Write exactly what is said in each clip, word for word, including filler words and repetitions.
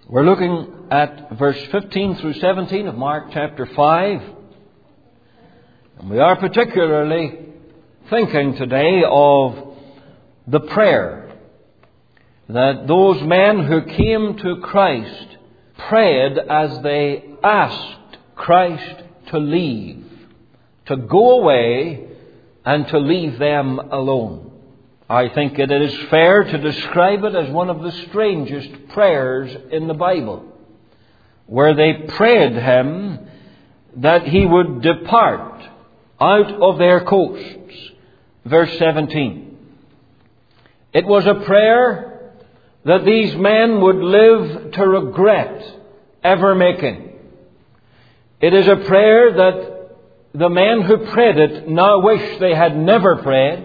We're looking at verse fifteen through seventeen of Mark chapter five. And we are particularly thinking today of the prayer that those men who came to Christ prayed as they asked Christ to leave, to go away and to leave them alone. I think it is fair to describe it as one of the strangest prayers in the Bible, where they prayed Him that He would depart out of their coasts. Verse seventeen. It was a prayer that these men would live to regret ever making. It is a prayer that the men who prayed it now wish they had never prayed.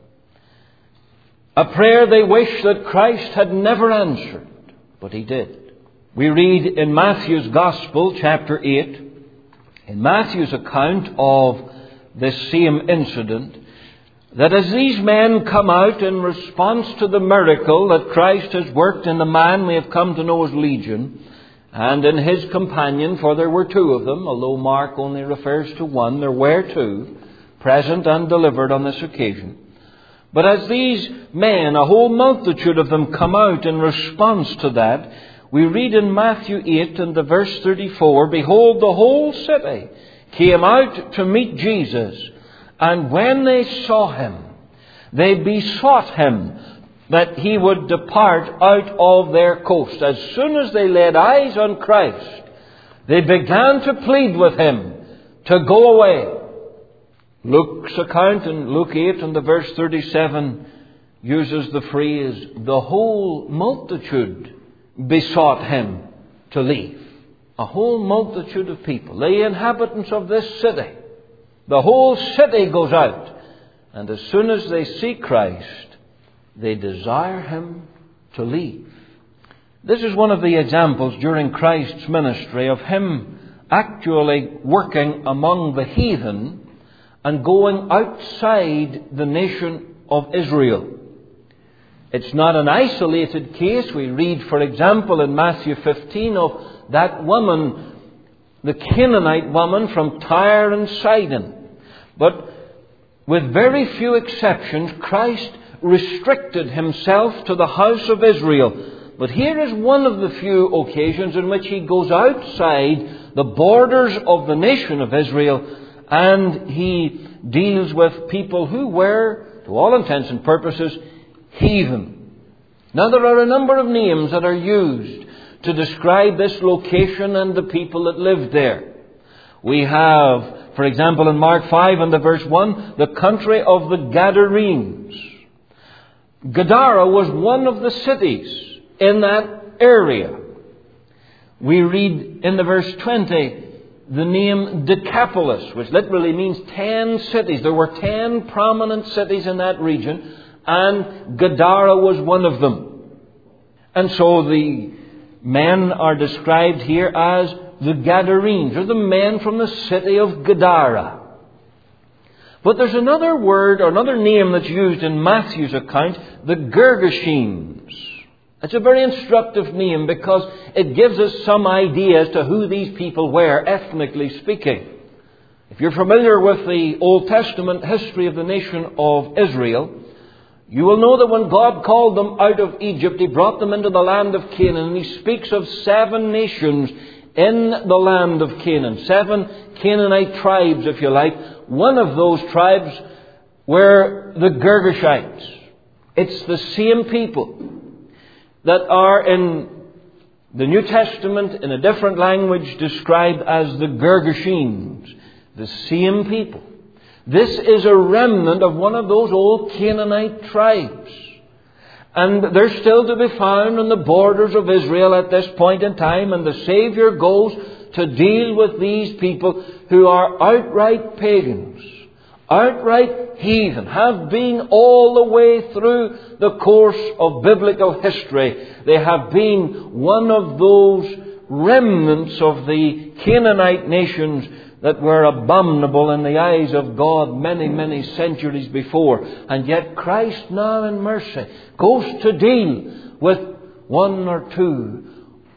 A prayer they wish that Christ had never answered, but He did. We read in Matthew's Gospel, chapter eight, in Matthew's account of this same incident, that as these men come out in response to the miracle that Christ has worked in the man we have come to know as Legion, and in his companion, for there were two of them, although Mark only refers to one, there were two present and delivered on this occasion. But as these men, a whole multitude of them, come out in response to that, we read in Matthew eight and the verse thirty-four, "Behold, the whole city came out to meet Jesus, and when they saw Him, they besought Him that He would depart out of their coast." As soon as they laid eyes on Christ, they began to plead with Him to go away. Luke's account in Luke eight and the verse thirty-seven uses the phrase, "the whole multitude besought Him to leave." A whole multitude of people, the inhabitants of this city. The whole city goes out, and as soon as they see Christ, they desire Him to leave. This is one of the examples during Christ's ministry of Him actually working among the heathen and going outside the nation of Israel. It's not an isolated case. We read, for example, in Matthew fifteen of that woman, the Canaanite woman from Tyre and Sidon. But with very few exceptions, Christ restricted Himself to the house of Israel. But here is one of the few occasions in which He goes outside the borders of the nation of Israel, and He deals with people who were, to all intents and purposes, heathen. Now there are a number of names that are used to describe this location and the people that lived there. We have, for example, in Mark five and the verse one, the country of the Gadarenes. Gadara was one of the cities in that area. We read in the verse twenty the name Decapolis, which literally means ten cities. There were ten prominent cities in that region, and Gadara was one of them. And so the men are described here as the Gadarenes, or the men from the city of Gadara. But there's another word, or another name that's used in Matthew's account, the Gergesenes. It's a very instructive name because it gives us some idea as to who these people were, ethnically speaking. If you're familiar with the Old Testament history of the nation of Israel, you will know that when God called them out of Egypt, He brought them into the land of Canaan, and He speaks of seven nations in the land of Canaan. Seven Canaanite tribes, if you like. One of those tribes were the Girgashites. It's the same people that are in the New Testament in a different language described as the Gergesenes. The same people. This is a remnant of one of those old Canaanite tribes. And they're still to be found on the borders of Israel at this point in time. And the Savior goes to deal with these people who are outright pagans, outright heathen, have been all the way through the course of biblical history. They have been one of those remnants of the Canaanite nations that were abominable in the eyes of God many, many centuries before. And yet Christ now in mercy goes to deal with one or two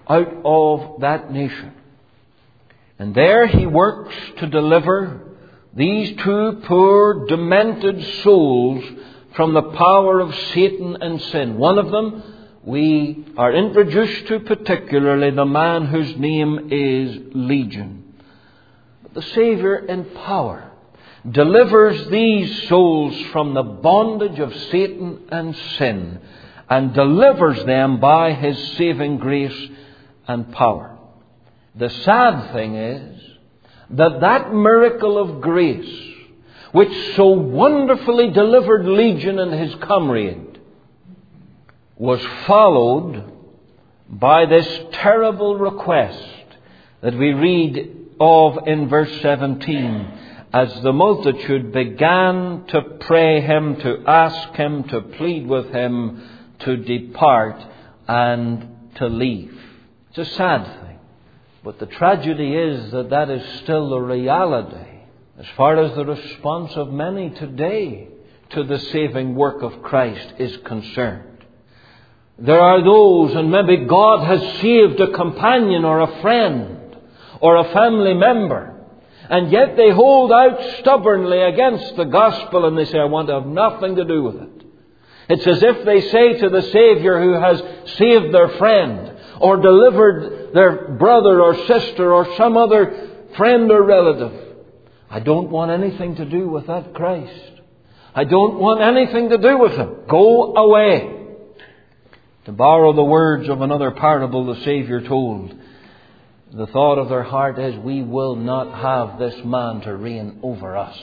out of that nation. And there he works to deliver these two poor, demented souls from the power of Satan and sin. One of them we are introduced to particularly, the man whose name is Legion. But the Saviour in power delivers these souls from the bondage of Satan and sin, and delivers them by His saving grace and power. The sad thing is that that miracle of grace, which so wonderfully delivered Legion and his comrade, was followed by this terrible request that we read of in verse seventeen, as the multitude began to pray him, to ask him, to plead with him to depart and to leave. It's a sad thing, but the tragedy is that that is still the reality as far as the response of many today to the saving work of Christ is concerned. There are those, and maybe God has saved a companion or a friend or a family member, and yet they hold out stubbornly against the gospel and they say, I want to have nothing to do with it. It's as if they say to the Saviour who has saved their friend or delivered their brother or sister or some other friend or relative, I don't want anything to do with that Christ. I don't want anything to do with Him. Go away. To borrow the words of another parable the Saviour told, the thought of their heart is, we will not have this man to reign over us.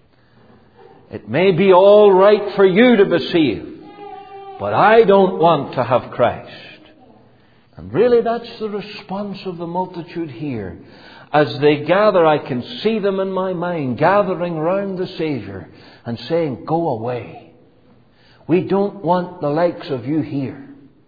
It may be all right for you to be saved, but I don't want to have Christ. And really that's the response of the multitude here. As they gather, I can see them in my mind gathering round the Saviour and saying, go away. We don't want the likes of you here.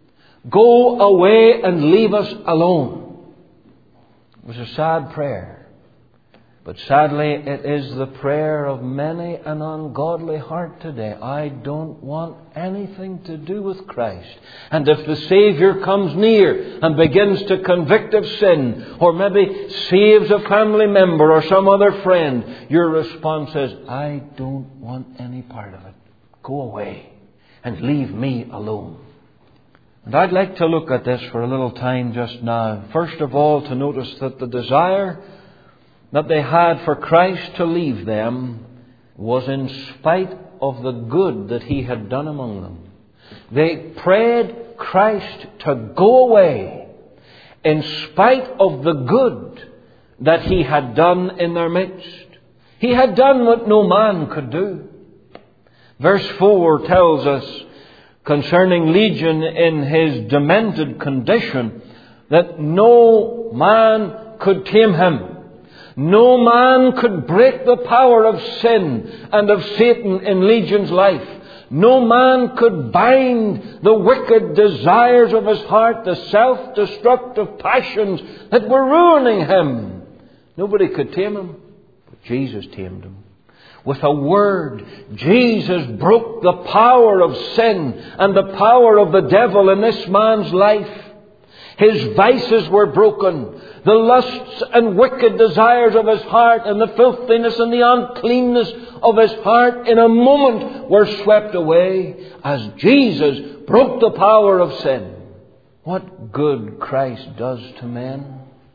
Go away and leave us alone. It was a sad prayer. But sadly, it is the prayer of many an ungodly heart today. I don't want anything to do with Christ. And if the Saviour comes near and begins to convict of sin, or maybe saves a family member or some other friend, your response is, I don't want any part of it. Go away and leave me alone. And I'd like to look at this for a little time just now. First of all, to notice that the desire that they had for Christ to leave them was in spite of the good that He had done among them. They prayed Christ to go away in spite of the good that He had done in their midst. He had done what no man could do. Verse four tells us concerning Legion in his demented condition that no man could tame him. No man could break the power of sin and of Satan in Legion's life. No man could bind the wicked desires of his heart, the self-destructive passions that were ruining him. Nobody could tame him, but Jesus tamed him. With a word, Jesus broke the power of sin and the power of the devil in this man's life. His vices were broken. The lusts and wicked desires of his heart and the filthiness and the uncleanness of his heart in a moment were swept away as Jesus broke the power of sin. What good Christ does to men.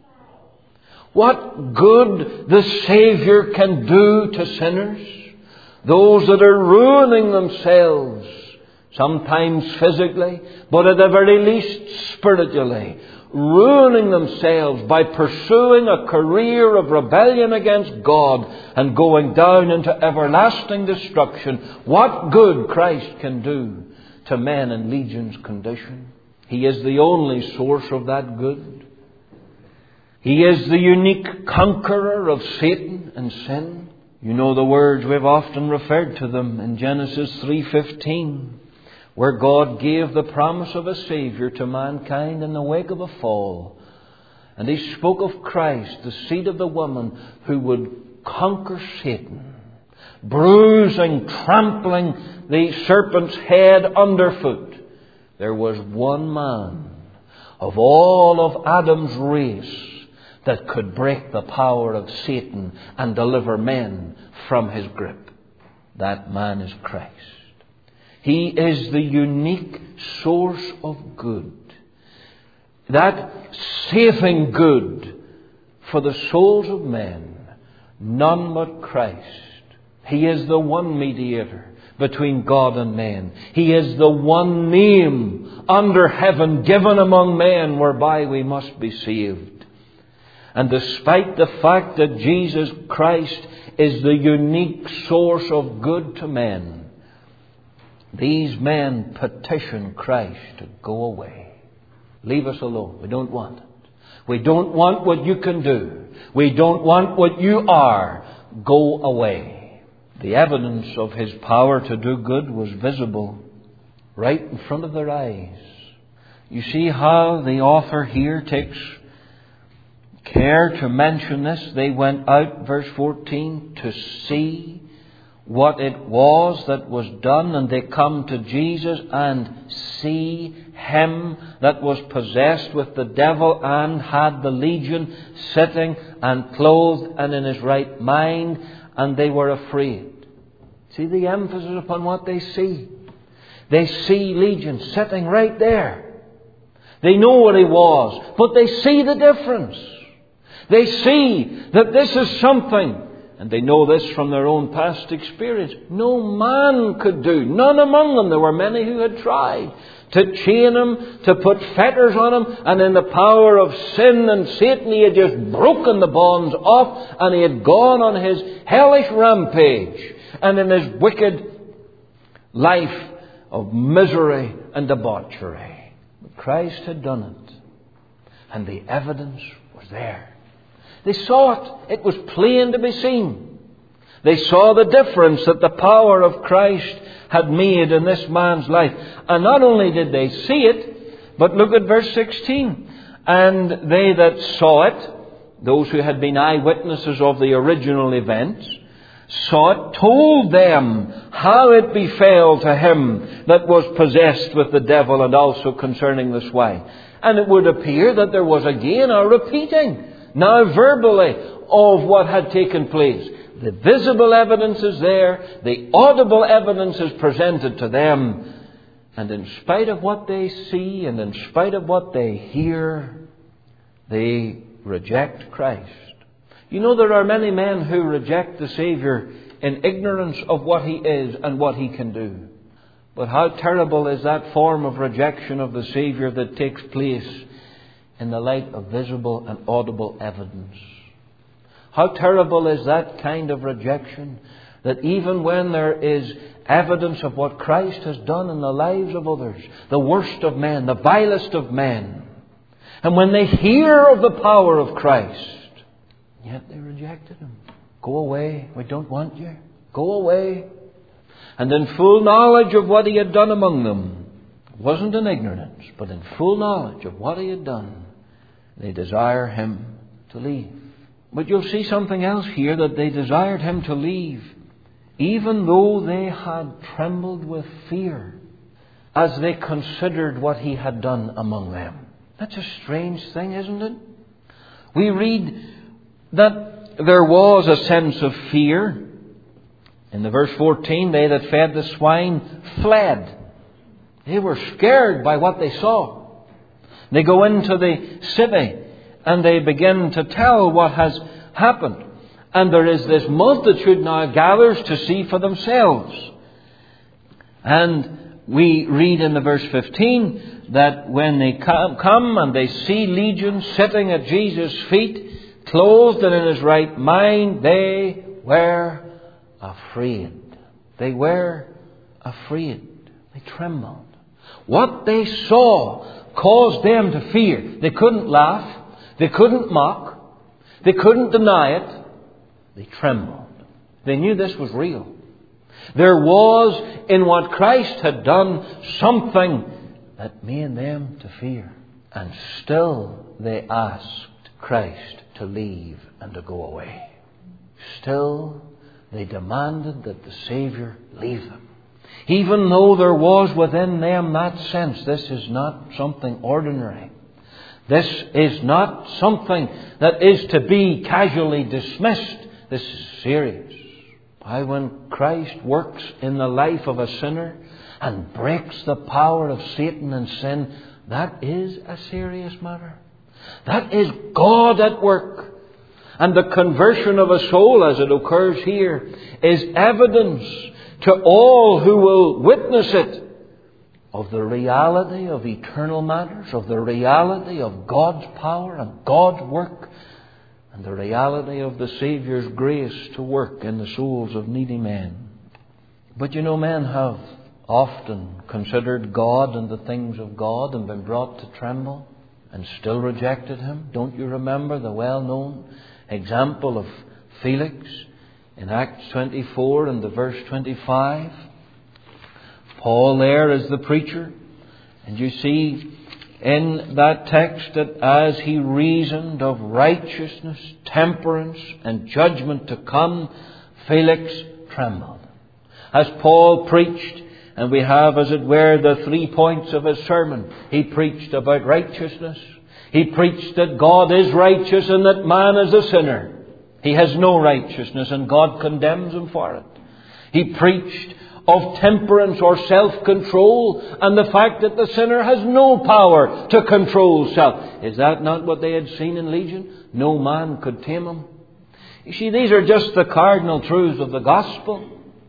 What good the Saviour can do to sinners. Those that are ruining themselves, sometimes physically, but at the very least spiritually, ruining themselves by pursuing a career of rebellion against God and going down into everlasting destruction. What good Christ can do to men in Legion's condition. He is the only source of that good. He is the unique conqueror of Satan and sin. You know the words, we've often referred to them in Genesis three fifteen, where God gave the promise of a Saviour to mankind in the wake of a fall. And He spoke of Christ, the seed of the woman, who would conquer Satan, bruising, trampling the serpent's head underfoot. There was one man of all of Adam's race that could break the power of Satan and deliver men from his grip. That man is Christ. He is the unique source of good. That saving good for the souls of men. None but Christ. He is the one mediator between God and men. He is the one name under heaven given among men whereby we must be saved. And despite the fact that Jesus Christ is the unique source of good to men, these men petition Christ to go away. Leave us alone. We don't want it. We don't want what you can do. We don't want what you are. Go away. The evidence of his power to do good was visible right in front of their eyes. You see how the author here takes care to mention this. They went out, verse fourteen, to see what it was that was done, and they come to Jesus and see him that was possessed with the devil and had the legion sitting and clothed and in his right mind, and they were afraid. See the emphasis upon what they see. They see legion sitting right there. They know what he was, but they see the difference. They see that this is something, and they know this from their own past experience, no man could do. None among them. There were many who had tried to chain him, to put fetters on him, and in the power of sin and Satan he had just broken the bonds off, and he had gone on his hellish rampage and in his wicked life of misery and debauchery. But Christ had done it, and the evidence was there. They saw it. It was plain to be seen. They saw the difference that the power of Christ had made in this man's life. And not only did they see it, but look at verse sixteen. And they that saw it, those who had been eyewitnesses of the original events, saw it, told them how it befell to him that was possessed with the devil, and also concerning the swine. And it would appear that there was again a repeating, now verbally, of what had taken place. The visible evidence is there. The audible evidence is presented to them. And in spite of what they see and in spite of what they hear, they reject Christ. You know, there are many men who reject the Savior in ignorance of what he is and what he can do. But how terrible is that form of rejection of the Savior that takes place in the light of visible and audible evidence. How terrible is that kind of rejection, that even when there is evidence of what Christ has done in the lives of others, the worst of men, the vilest of men, and when they hear of the power of Christ, yet they rejected him. Go away, we don't want you. Go away. And in full knowledge of what he had done among them, it wasn't in ignorance, but in full knowledge of what he had done, they desire him to leave. But you'll see something else here, that they desired him to leave, even though they had trembled with fear as they considered what he had done among them. That's a strange thing, isn't it? We read that there was a sense of fear. In the verse fourteen, they that fed the swine fled. They were scared by what they saw. They go into the city and they begin to tell what has happened. And there is this multitude now gathers to see for themselves. And we read in the verse fifteen that when they come and they see Legion sitting at Jesus' feet, clothed and in his right mind, they were afraid. They were afraid. They trembled. What they saw caused them to fear. They couldn't laugh. They couldn't mock. They couldn't deny it. They trembled. They knew this was real. There was in what Christ had done something that made them to fear. And still they asked Christ to leave and to go away. Still they demanded that the Savior leave them. Even though there was within them that sense, this is not something ordinary. This is not something that is to be casually dismissed. This is serious. Why, when Christ works in the life of a sinner and breaks the power of Satan and sin, that is a serious matter. That is God at work. And the conversion of a soul, as it occurs here, is evidence to all who will witness it of the reality of eternal matters, of the reality of God's power and God's work, and the reality of the Saviour's grace to work in the souls of needy men. But you know, men have often considered God and the things of God and been brought to tremble and still rejected Him. Don't you remember the well-known example of Felix in Acts twenty-four and the verse twenty-five? Paul there is the preacher, and you see in that text that as he reasoned of righteousness, temperance, and judgment to come, Felix trembled. As Paul preached, and we have, as it were, the three points of his sermon. He preached about righteousness. He preached that God is righteous and that man is a sinner. He has no righteousness and God condemns him for it. He preached of temperance or self-control and the fact that the sinner has no power to control self. Is that not what they had seen in Legion? No man could tame him. You see, these are just the cardinal truths of the gospel.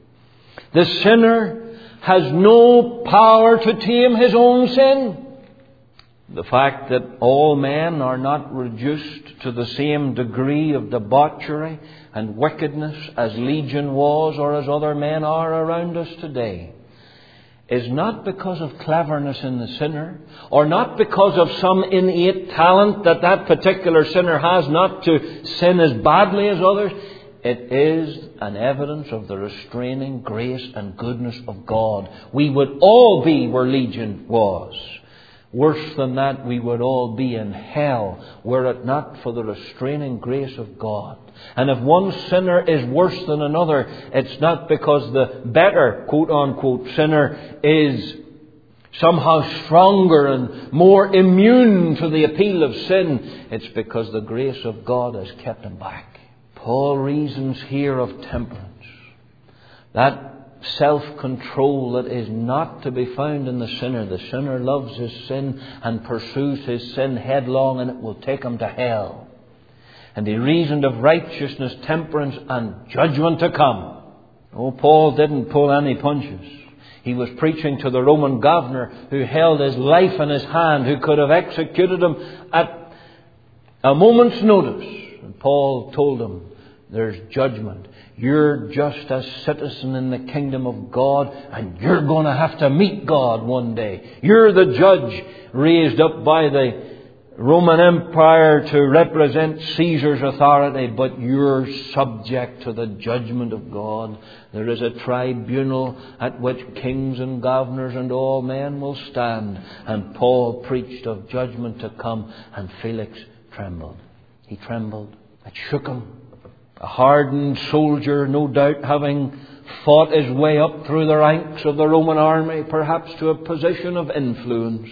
The sinner has no power to tame his own sin. The fact that all men are not reduced to the same degree of debauchery and wickedness as Legion was or as other men are around us today is not because of cleverness in the sinner or not because of some innate talent that that particular sinner has not to sin as badly as others. It is an evidence of the restraining grace and goodness of God. We would all be where Legion was. Worse than that, we would all be in hell were it not for the restraining grace of God. And if one sinner is worse than another, it's not because the better, quote-unquote, sinner is somehow stronger and more immune to the appeal of sin. It's because the grace of God has kept him back. Paul reasons here of temperance. That self-control that is not to be found in the sinner. The sinner loves his sin and pursues his sin headlong, and it will take him to hell. And he reasoned of righteousness, temperance, and judgment to come. Oh, Paul didn't pull any punches. He was preaching to the Roman governor who held his life in his hand, who could have executed him at a moment's notice. And Paul told him, there's judgment. You're just a citizen in the kingdom of God, and you're going to have to meet God one day. You're the judge raised up by the Roman Empire to represent Caesar's authority, but you're subject to the judgment of God. There is a tribunal at which kings and governors and all men will stand. And Paul preached of judgment to come, and Felix trembled. He trembled. It shook him. A hardened soldier, no doubt having fought his way up through the ranks of the Roman army, perhaps to a position of influence.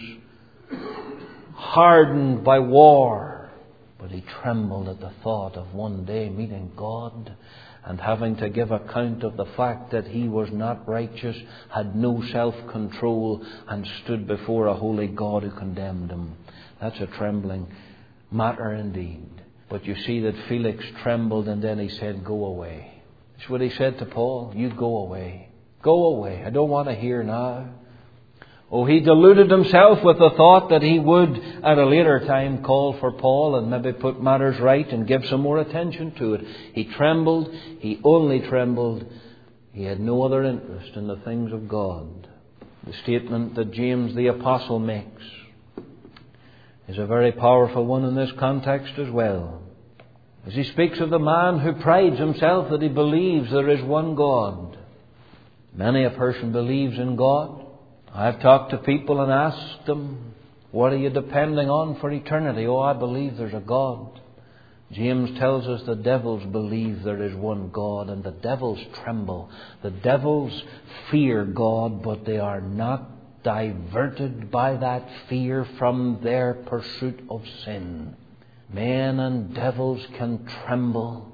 Hardened by war. But he trembled at the thought of one day meeting God and having to give account of the fact that he was not righteous, had no self-control, and stood before a holy God who condemned him. That's a trembling matter indeed. But you see that Felix trembled, and then he said, go away. That's what he said to Paul. You go away. Go away. I don't want to hear now. Oh, he deluded himself with the thought that he would at a later time call for Paul and maybe put matters right and give some more attention to it. He trembled. He only trembled. He had no other interest in the things of God. The statement that James the Apostle makes is a very powerful one in this context as well. As he speaks of the man who prides himself that he believes there is one God. Many a person believes in God. I've talked to people and asked them, what are you depending on for eternity? Oh, I believe there's a God. James tells us the devils believe there is one God, and the devils tremble. The devils fear God, but they are not diverted by that fear from their pursuit of sin. Men and devils can tremble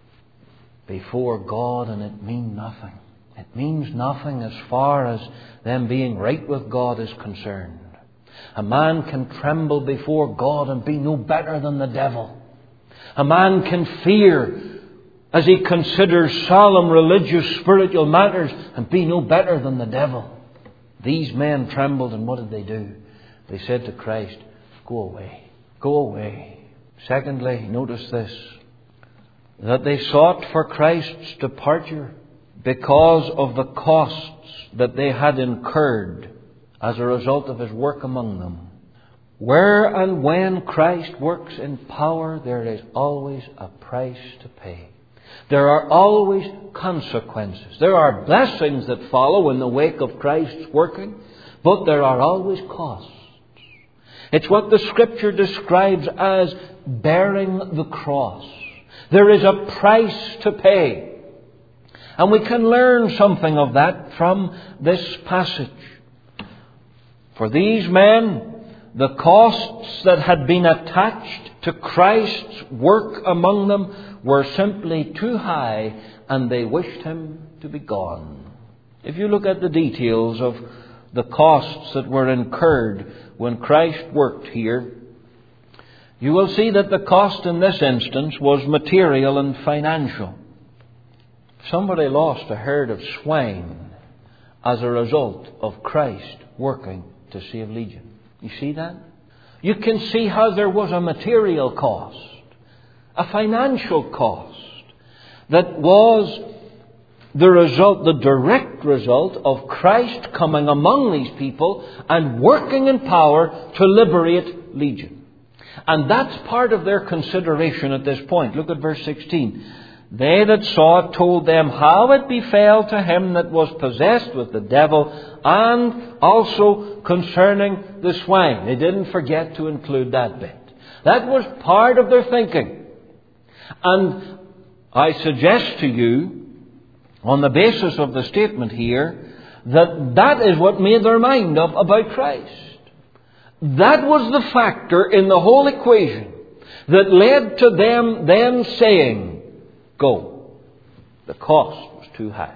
before God, and it means nothing. It means nothing as far as them being right with God is concerned. A man can tremble before God and be no better than the devil. A man can fear as he considers solemn religious spiritual matters and be no better than the devil. These men trembled, and what did they do? They said to Christ, "Go away, go away." Secondly, notice this, that they sought for Christ's departure because of the costs that they had incurred as a result of His work among them. Where and when Christ works in power, there is always a price to pay. There are always consequences. There are blessings that follow in the wake of Christ's working, but there are always costs. It's what the Scripture describes as bearing the cross. There is a price to pay. And we can learn something of that from this passage. For these men, the costs that had been attached to Christ's work among them were simply too high, and they wished Him to be gone. If you look at the details of the costs that were incurred when Christ worked here, you will see that the cost in this instance was material and financial. Somebody lost a herd of swine as a result of Christ working to save Legion. You see that? You can see how there was a material cost, a financial cost, that was the result, the direct result of Christ coming among these people and working in power to liberate Legion. And that's part of their consideration at this point. Look at verse sixteen. They that saw it told them how it befell to him that was possessed with the devil, and also concerning the swine. They didn't forget to include that bit. That was part of their thinking. And I suggest to you, on the basis of the statement here, that that is what made their mind up about Christ. That was the factor in the whole equation that led to them then saying, "Go." The cost was too high.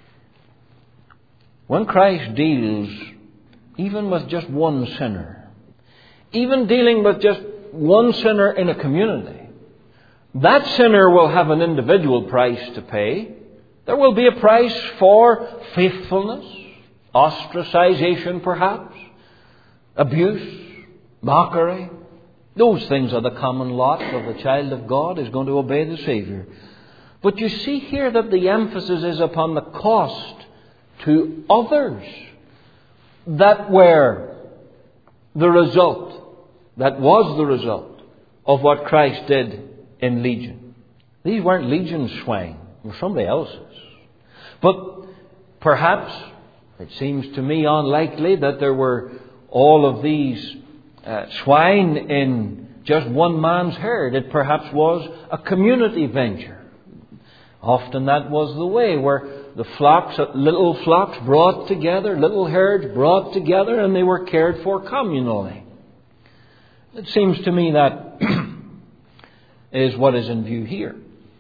When Christ deals even with just one sinner, even dealing with just one sinner in a community, that sinner will have an individual price to pay. There will be a price for faithfulness, ostracization perhaps, abuse, mockery. Those things are the common lot of the child of God is going to obey the Savior. But you see here that the emphasis is upon the cost to others that were the result, that was the result of what Christ did in Legion. These weren't Legion's swine, they were somebody else's. But perhaps it seems to me unlikely that there were all of these uh, swine in just one man's herd. It perhaps was a community venture. Often that was the way, where the flocks, little flocks brought together, little herds brought together, and they were cared for communally. It seems to me that is what is in view here.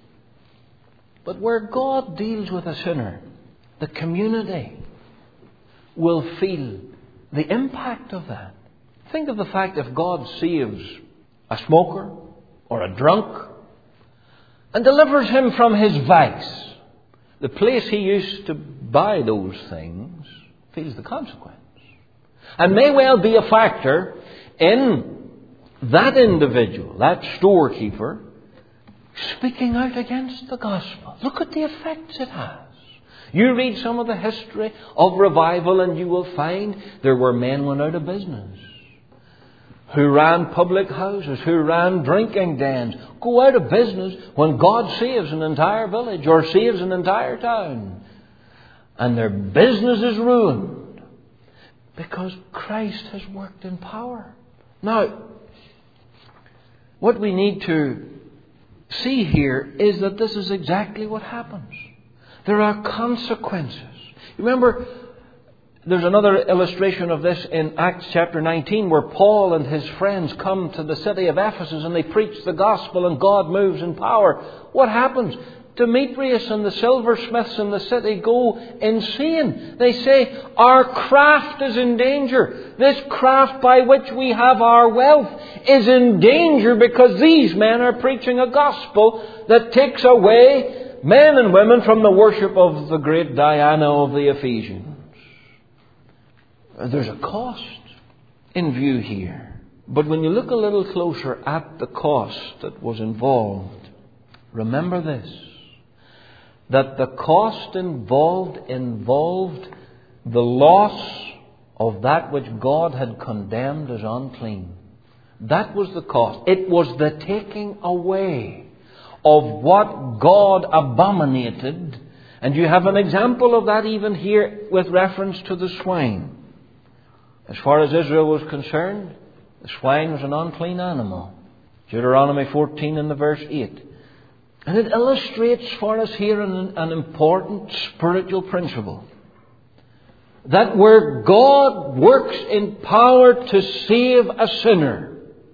But where God deals with a sinner, the community will feel the impact of that. Think of the fact if God saves a smoker or a drunk and delivers him from his vice, the place he used to buy those things feels the consequence. And may well be a factor in that individual, that storekeeper, speaking out against the gospel. Look at the effects it has. You read some of the history of revival and you will find there were men went out of business, who ran public houses, who ran drinking dens, go out of business when God saves an entire village or saves an entire town. And their business is ruined because Christ has worked in power. Now, what we need to see here is that this is exactly what happens. There are consequences. Remember, There's another illustration of this in Acts chapter nineteen, where Paul and his friends come to the city of Ephesus and they preach the gospel and God moves in power. What happens? Demetrius and the silversmiths in the city go insane. They say, our craft is in danger. This craft by which we have our wealth is in danger because these men are preaching a gospel that takes away men and women from the worship of the great Diana of the Ephesians. There's a cost in view here. But when you look a little closer at the cost that was involved, remember this, that the cost involved involved the loss of that which God had condemned as unclean. That was the cost. It was the taking away of what God abominated. And you have an example of that even here with reference to the swine. As far as Israel was concerned, the swine was an unclean animal. Deuteronomy fourteen and the verse eight. And it illustrates for us here an, an important spiritual principle. That where God works in power to save a sinner,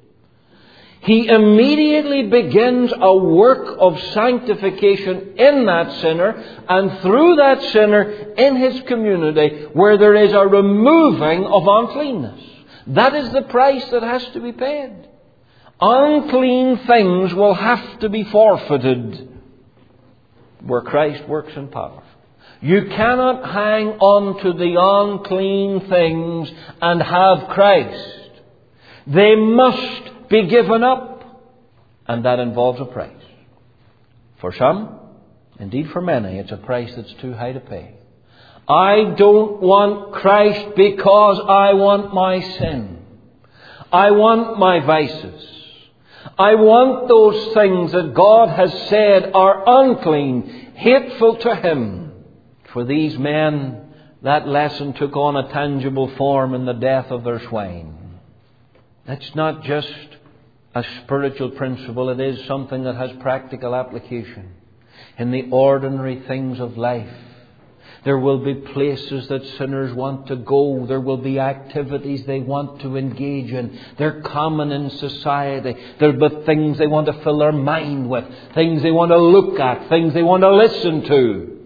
He immediately begins a work of sanctification in that sinner and through that sinner in his community where there is a removing of uncleanness. That is the price that has to be paid. Unclean things will have to be forfeited where Christ works in power. You cannot hang on to the unclean things and have Christ. They must be given up, and that involves a price. For some, indeed for many, it's a price that's too high to pay. I don't want Christ because I want my sin. I want my vices. I want those things that God has said are unclean, hateful to Him. For these men, that lesson took on a tangible form in the death of their swine. That's not just a spiritual principle. It is something that has practical application in the ordinary things of life. There will be places that sinners want to go. There will be activities they want to engage in. They're common in society. There will be things they want to fill their mind with. Things they want to look at. Things they want to listen to.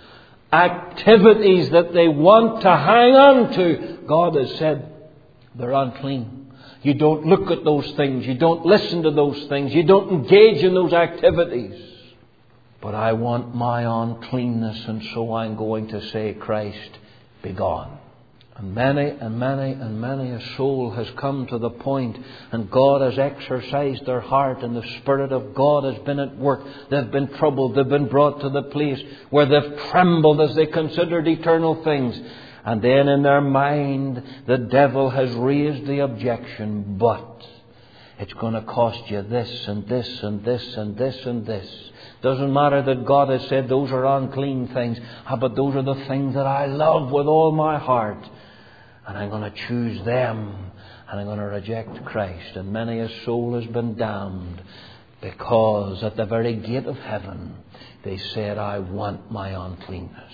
Activities that they want to hang on to. God has said they're unclean. You don't look at those things. You don't listen to those things. You don't engage in those activities. But I want my uncleanness, and so I'm going to say, Christ, be gone. And many and many and many a soul has come to the point, and God has exercised their heart, and the Spirit of God has been at work. They've been troubled. They've been brought to the place where they've trembled as they considered eternal things. And then in their mind, the devil has raised the objection, but it's going to cost you this and this and this and this and this. Doesn't matter that God has said those are unclean things. Ah, but those are the things that I love with all my heart. And I'm going to choose them. And I'm going to reject Christ. And many a soul has been damned because at the very gate of heaven they said, I want my uncleanness.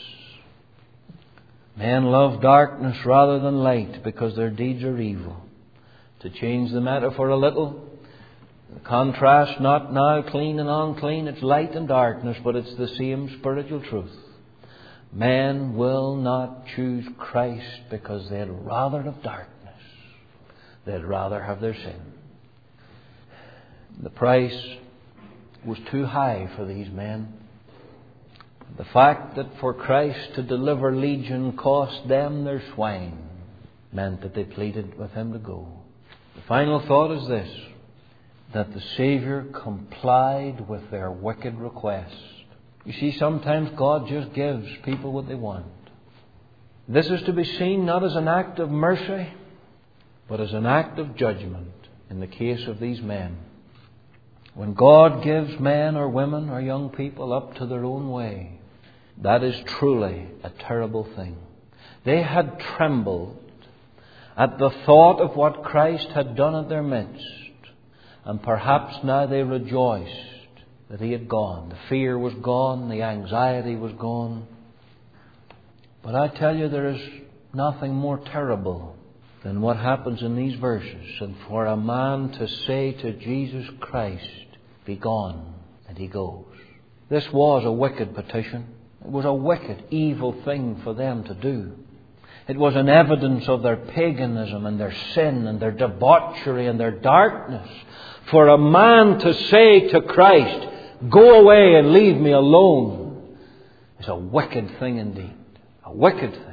Men love darkness rather than light because their deeds are evil. To change the metaphor a little, the contrast, not now clean and unclean, it's light and darkness, but it's the same spiritual truth. Men will not choose Christ because they'd rather have darkness. They'd rather have their sin. The price was too high for these men. The fact that for Christ to deliver Legion cost them their swine meant that they pleaded with Him to go. The final thought is this, that the Saviour complied with their wicked request. You see, sometimes God just gives people what they want. This is to be seen not as an act of mercy, but as an act of judgment in the case of these men. When God gives men or women or young people up to their own way, that is truly a terrible thing. They had trembled at the thought of what Christ had done in their midst. And perhaps now they rejoiced that He had gone. The fear was gone. The anxiety was gone. But I tell you, there is nothing more terrible than what happens in these verses, and for a man to say to Jesus Christ, "Be gone," and he goes. This was a wicked petition. It was a wicked, evil thing for them to do. It was an evidence of their paganism and their sin and their debauchery and their darkness. For a man to say to Christ, "Go away and leave me alone," is a wicked thing indeed. A wicked thing.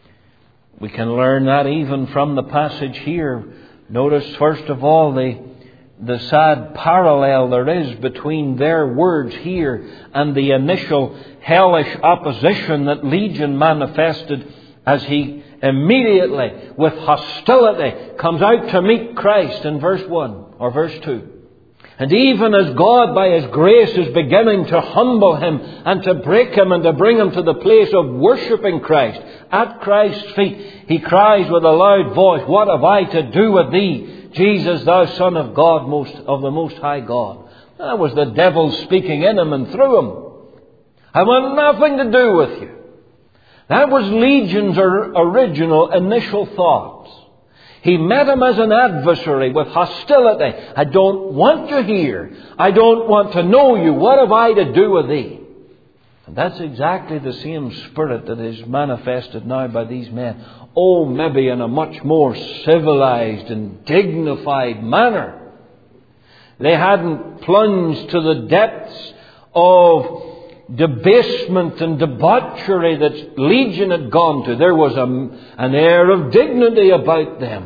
We can learn that even from the passage here. Notice first of all the, the sad parallel there is between their words here and the initial hellish opposition that Legion manifested as he immediately, with hostility, comes out to meet Christ in verse one or verse two. And even as God by His grace is beginning to humble him and to break him and to bring him to the place of worshipping Christ, at Christ's feet, he cries with a loud voice, "What have I to do with thee, Jesus, thou Son of God, most of the Most High God?" That was the devil speaking in him and through him. "I want nothing to do with you." That was Legion's original initial thoughts. He met him as an adversary with hostility. "I don't want you here. I don't want to know you. What have I to do with thee?" And that's exactly the same spirit that is manifested now by these men. Oh, maybe in a much more civilized and dignified manner. They hadn't plunged to the depths of debasement and debauchery that Legion had gone to. There was a, an air of dignity about them.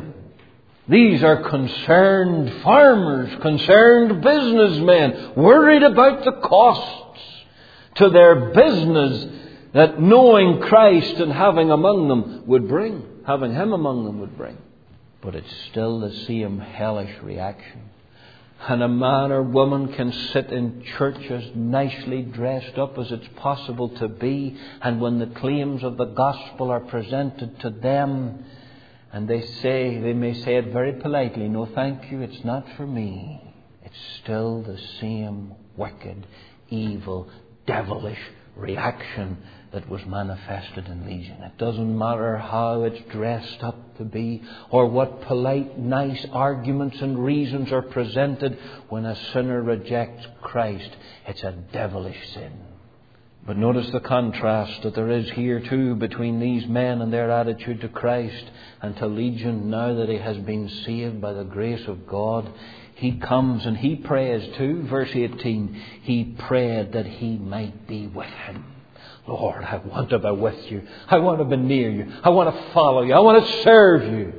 These are concerned farmers, concerned businessmen, worried about the costs to their business that knowing Christ and having among them would bring, having Him among them would bring. But it's still the same hellish reaction. And a man or woman can sit in church as nicely dressed up as it's possible to be, and when the claims of the gospel are presented to them, and they say, they may say it very politely, "No, thank you, it's not for me." It's still the same wicked, evil, devilish reaction that was manifested in Legion. It doesn't matter how it's dressed up to be or what polite, nice arguments and reasons are presented. When a sinner rejects Christ, it's a devilish sin. But notice the contrast that there is here too between these men and their attitude to Christ and to Legion. Now that he has been saved by the grace of God, he comes and he prays too. Verse eighteen, he prayed that he might be with him. "Lord, I want to be with you. I want to be near you. I want to follow you. I want to serve you."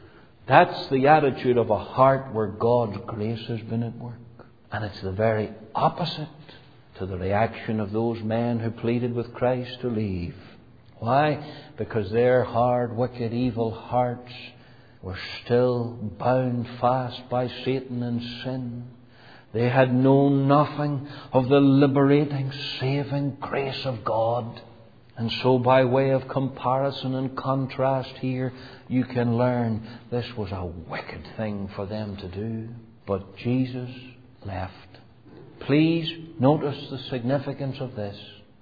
That's the attitude of a heart where God's grace has been at work. And it's the very opposite to the reaction of those men who pleaded with Christ to leave. Why? Because their hard, wicked, evil hearts were still bound fast by Satan and sin. They had known nothing of the liberating, saving grace of God. And so by way of comparison and contrast here, you can learn this was a wicked thing for them to do. But Jesus left. Please notice the significance of this.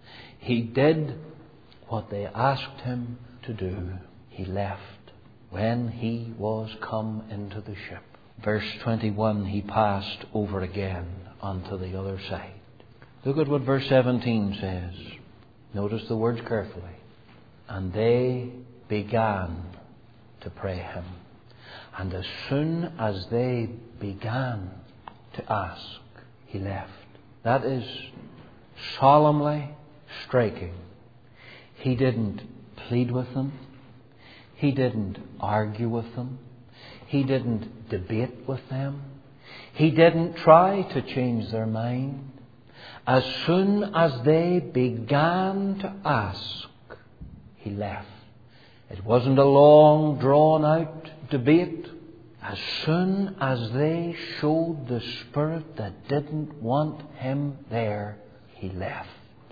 He did what they asked him to do. He left when he was come into the ship. Verse twenty-one, he passed over again onto the other side. Look at what verse seventeen says. Notice the words carefully. And they began to pray him. And as soon as they began to ask, he left. That is solemnly striking. He didn't plead with them. He didn't argue with them. He didn't debate with them. He didn't try to change their mind. As soon as they began to ask, he left. It wasn't a long, drawn-out debate. As soon as they showed the spirit that didn't want him there, he left.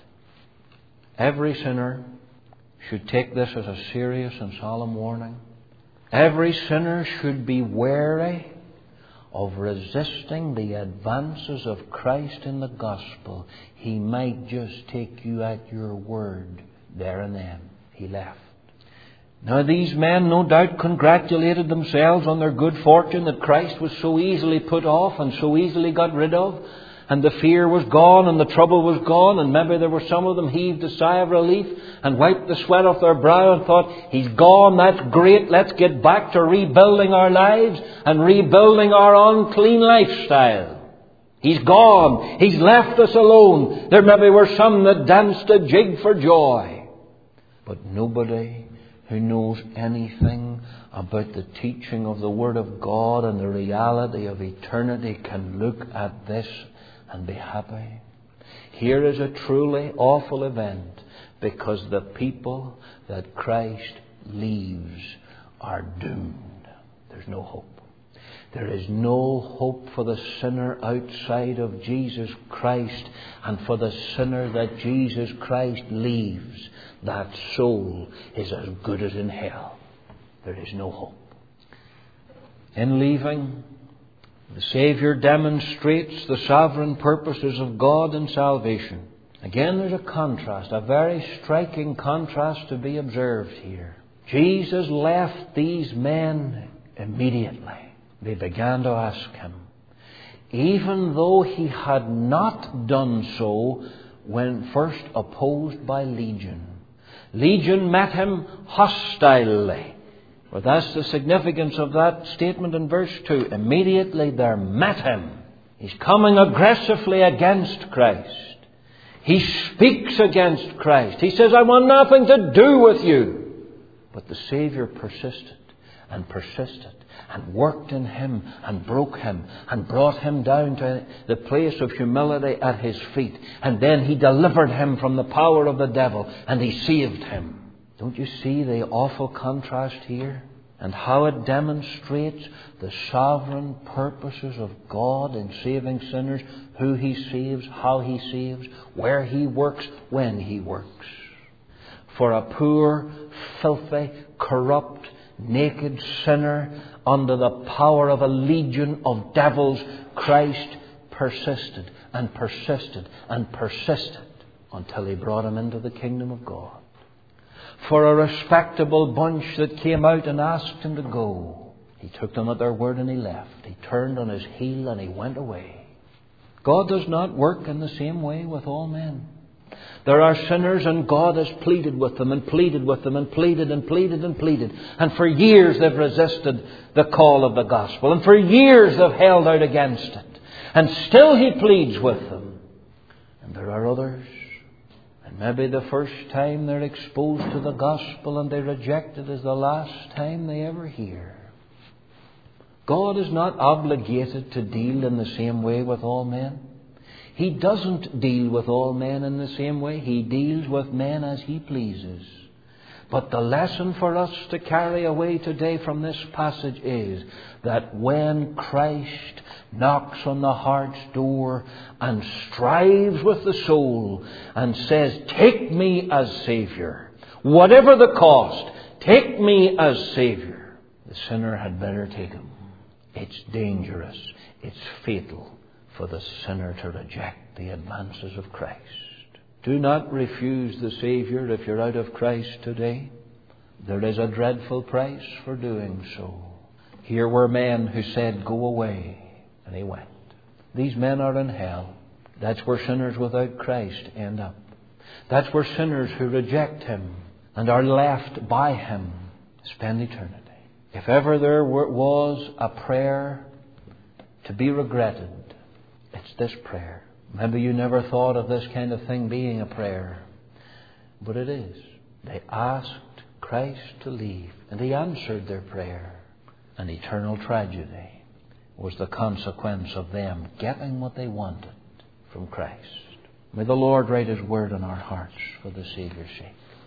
Every sinner should take this as a serious and solemn warning. Every sinner should be wary of resisting the advances of Christ in the gospel. He might just take you at your word there and then. He left. Now these men no doubt congratulated themselves on their good fortune that Christ was so easily put off and so easily got rid of. And the fear was gone and the trouble was gone. And maybe there were some of them heaved a sigh of relief and wiped the sweat off their brow and thought, he's gone, that's great, let's get back to rebuilding our lives and rebuilding our unclean lifestyle. He's gone, he's left us alone. There maybe were some that danced a jig for joy. But nobody who knows anything about the teaching of the Word of God and the reality of eternity can look at this and be happy. Here is a truly awful event, because the people that Christ leaves are doomed. There's no hope. There is no hope for the sinner outside of Jesus Christ, and for the sinner that Jesus Christ leaves, that soul is as good as in hell. There is no hope. In leaving, the Saviour demonstrates the sovereign purposes of God in salvation. Again, there's a contrast, a very striking contrast to be observed here. Jesus left these men immediately. They began to ask him, even though he had not done so when first opposed by Legion. Legion met him hostilely. Well, that's the significance of that statement in verse two. Immediately there met him. He's coming aggressively against Christ. He speaks against Christ. He says, I want nothing to do with you. But the Saviour persisted and persisted and worked in him and broke him and brought him down to the place of humility at his feet. And then he delivered him from the power of the devil and he saved him. Don't you see the awful contrast here? And how it demonstrates the sovereign purposes of God in saving sinners, who he saves, how he saves, where he works, when he works. For a poor, filthy, corrupt, naked sinner under the power of a legion of devils, Christ persisted and persisted and persisted until he brought him into the kingdom of God. For a respectable bunch that came out and asked him to go, he took them at their word and he left. He turned on his heel and he went away. God does not work in the same way with all men. There are sinners and God has pleaded with them and pleaded with them and pleaded and pleaded and pleaded. And for years they've resisted the call of the gospel. And for years they've held out against it. And still he pleads with them. And there are others. And maybe the first time they're exposed to the gospel and they reject it is the last time they ever hear. God is not obligated to deal in the same way with all men. He doesn't deal with all men in the same way. He deals with men as he pleases. But the lesson for us to carry away today from this passage is that when Christ knocks on the heart's door and strives with the soul and says, take me as Saviour, whatever the cost, take me as Saviour, the sinner had better take him. It's dangerous, it's fatal for the sinner to reject the advances of Christ. Do not refuse the Saviour if you're out of Christ today. There is a dreadful price for doing so. Here were men who said, go away, and he went. These men are in hell. That's where sinners without Christ end up. That's where sinners who reject him and are left by him spend eternity. If ever there was a prayer to be regretted, it's this prayer. Maybe you never thought of this kind of thing being a prayer, but it is. They asked Christ to leave, and he answered their prayer. And eternal tragedy was the consequence of them getting what they wanted from Christ. May the Lord write his word in our hearts for the Saviour's sake.